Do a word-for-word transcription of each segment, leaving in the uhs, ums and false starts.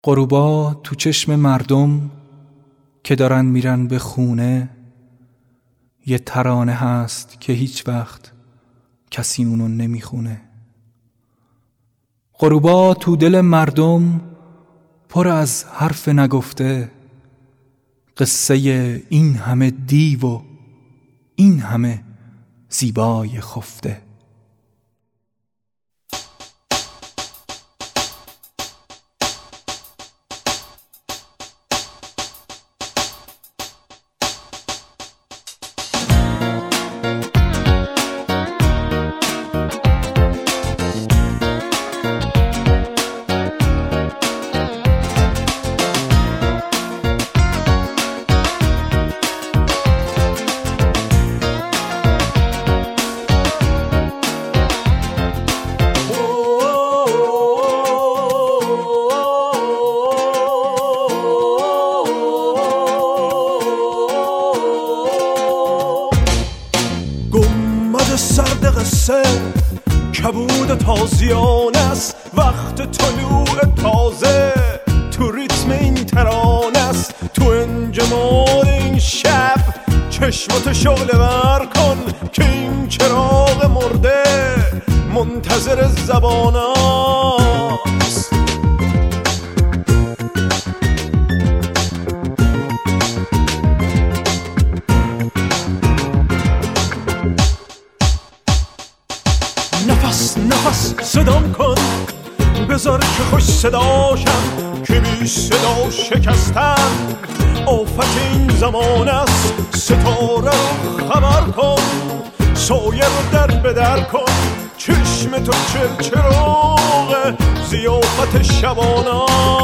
غروبا تو چشم مردم که دارن میرن به خونه، یه ترانه هست که هیچ وقت کسی اونو نمیخونه. غروبا تو دل مردم پر از حرف نگفته، قصه این همه دیو و این همه زیبای خفته. سرد قصه کبود تازیان است، وقت طلوع تازه تو ریتم این ترانه است. تو انجماد این شب چشمات شعله ور کن که این چراغ مرده منتظر زبان است. نفس نفس صدام کن، بذار که خوش صداشم که بی صدا شکستن آفت این زمان است. ستاره رو خبر کن، سایه رو در بدر کن، چشم تو چلچراغ ضیافت شبانه.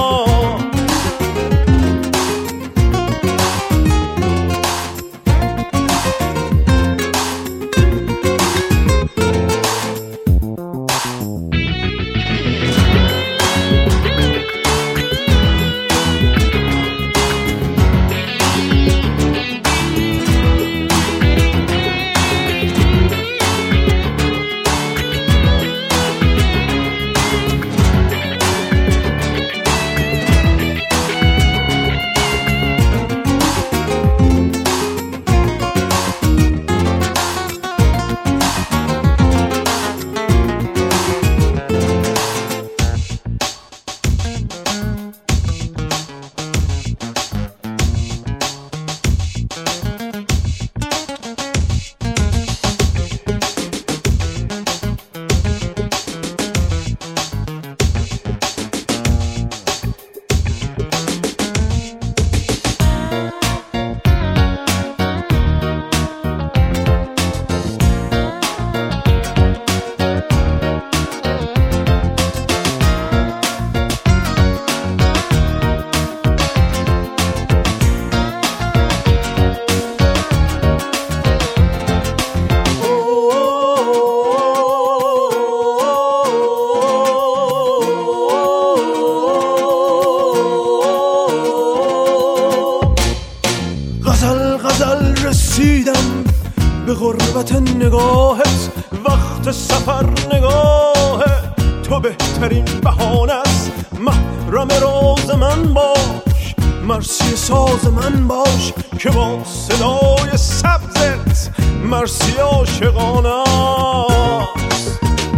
رسیدم به غربت نگاهت، وقت سفر نگاه تو بهترین بهانه است. محرم راز من باش، مرسی ساز من باش که با صدای سبزت مرسی عاشقانه است.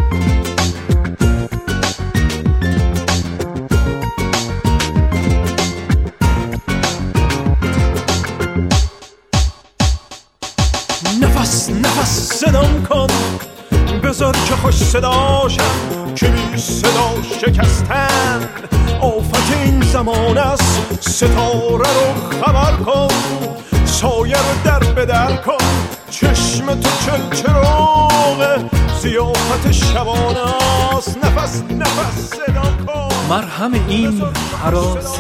نفس نفس صدام کن، بذار که خوش صداشم که بی صدا شکستن آفت این زمان است. ستاره رو خبر کن، سایه رو در بدر کن، چشم تو چلچراغ ضیافت شبانه است. نفس نفس صدام کن، مرهم این حراسی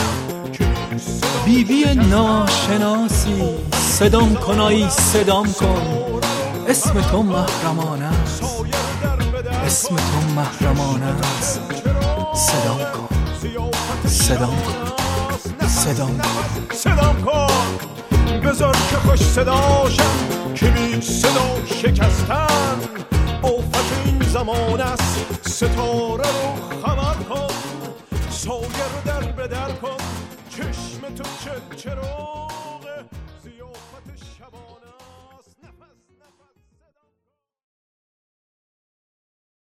بیبی ناشناسی. صدام کن آی صدام کن، اسم تو محرمانه است، اسم تو محرمانه است. صدام کن صدام کن صدام کن صدام کن، بذار که خوش صداشم که بی صدا شکستن آفت این زمان است. ستاره رو خبر کن، سایه رو در به در کن، چشم تو چل چراغ زیاد